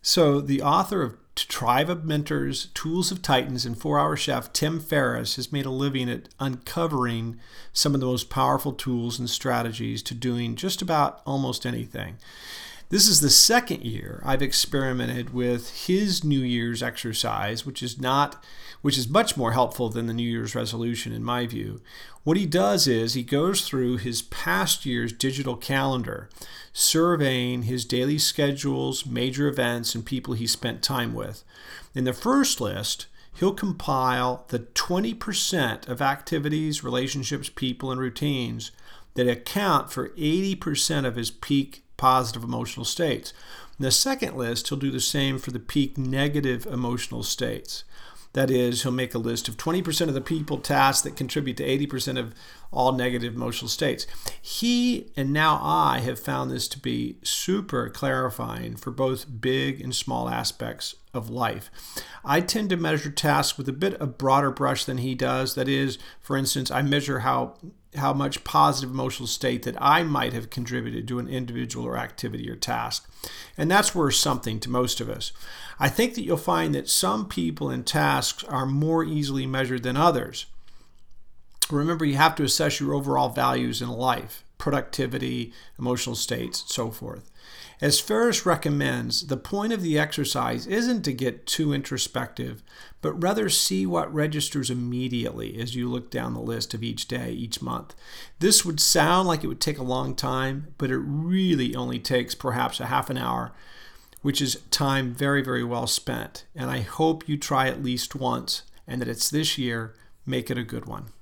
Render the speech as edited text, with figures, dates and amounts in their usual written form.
So the author of Tribe of Mentors, Tools of Titans, and 4-Hour Chef, Tim Ferriss, has made a living at uncovering some of the most powerful tools and strategies to doing just about almost anything. This is the second year I've experimented with his New Year's exercise, which is much more helpful than the New Year's resolution in my view. What he does is he goes through his past year's digital calendar, surveying his daily schedules, major events, and people he spent time with. In the first list, he'll compile the 20% of activities, relationships, people, and routines that account for 80% of his peak positive emotional states. In the second list, he'll do the same for the peak negative emotional states. That is, he'll make a list of 20% of the people, tasks that contribute to 80% of all negative emotional states. He and now I have found this to be super clarifying for both big and small aspects of life. I tend to measure tasks with a bit of broader brush than he does. That is, for instance, I measure how much positive emotional state that I might have contributed to an individual or activity or task. And that's worth something to most of us. I think that you'll find that some people and tasks are more easily measured than others. Remember, you have to assess your overall values in life, productivity, emotional states, and so forth. As Ferriss recommends, the point of the exercise isn't to get too introspective, but rather see what registers immediately as you look down the list of each day, each month. This would sound like it would take a long time, but it really only takes perhaps a half an hour, which is time very, very well spent. And I hope you try at least once, and that it's this year. Make it a good one.